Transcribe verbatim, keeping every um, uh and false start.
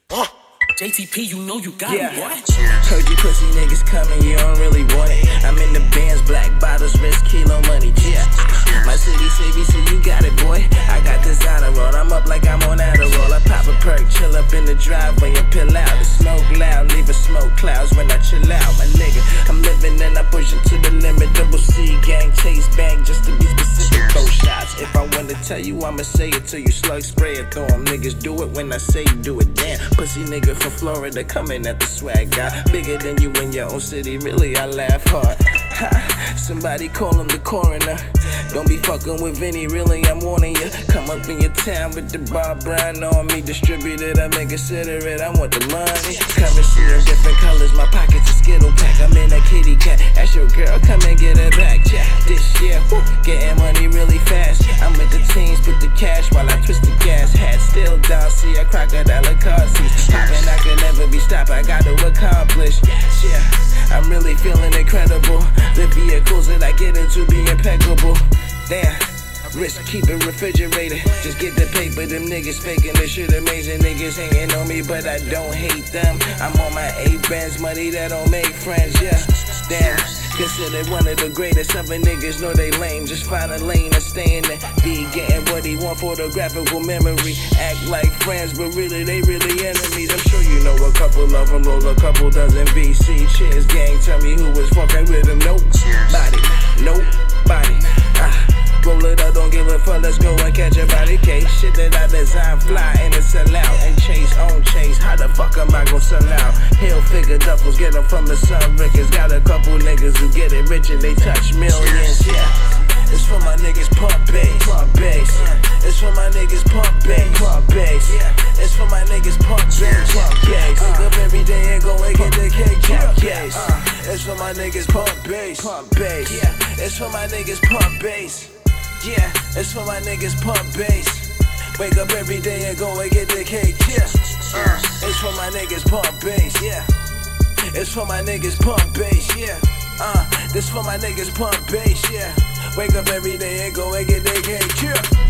Uh, J T P, you know you got yeah. it, boy. Heard you pussy niggas coming, you don't really want it. I'm in the bands, black bottles, wrist, kilo money, yeah. My city say me, so you got it, boy. I got designer roll, I'm up like I'm on Adderall. I pop a perk, chill up in the driveway and pill out. The smoke loud, leave a smoke clouds when I chill out. My nigga, I'm living and I push it to the limit. Double C gang, chase bang, just to be specific. Throw shots, if I wanna tell you, I'ma say it till you slug spray it. Throw 'em, niggas do it when I say you do it. Damn, pussy nigga from Florida coming at the swag guy. Bigger than you in your own city, really I laugh hard. Ha, somebody call him the coroner. Don't be fucking with Vinny, really I'm warning you. Come up in your town with the Bob Brown on me. Distributed, I may consider it, I want the money. Currency in different colors, my pockets a Skittle pack. I'm in a kitty cat, ask your girl, come and get her back. Yeah, this year, woo, getting money really fast. I'm with the teams, put the cash while I twist the gas. Hat still down, see a crocodile car seats. Poppin', I can never be stopped, I got to accomplish. Yeah, I'm really feeling incredible. The vehicles that I get into be impeccable. Damn, wrist keep it refrigerated. Just get the paper, them niggas faking this shit amazing. Niggas hating on me, but I don't hate them. I'm on my A-bands, money that don't make friends, yeah. Damn, considered one of the greatest. Other niggas know they lame, just find a lane and stay in it. Be getting what he want, photographical memory. Act like friends, but really they really enemies. I'm sure you know a couple of them, roll a couple dozen V C. Cheers gang, tell me who was fucking with them. Nobody, nobody. Ah. Roll it up, don't give a fuck, let's go and catch a body case. Shit that I design, fly and it's sell out. And chase on chase, how the fuck am I gon' sell out? Hill figure duffels, get them from the Sun Rickers. Got a couple niggas who get it rich and they touch millions, yeah. It's for my niggas pump bass, pump bass. It's for my niggas pump bass, pump bass. It's for my niggas pump bass, pump bass. Wake up every day and go and get the cake, pump bass. It's for my niggas pump bass, pump bass. It's for my niggas pump bass. Yeah, it's for my niggas pump bass. Wake up every day and go and get the cake, yeah. Uh, it's for my niggas pump bass, yeah. It's for my niggas pump bass, yeah. Uh, this for my niggas pump bass, yeah. Wake up every day and go and get the cake, yeah.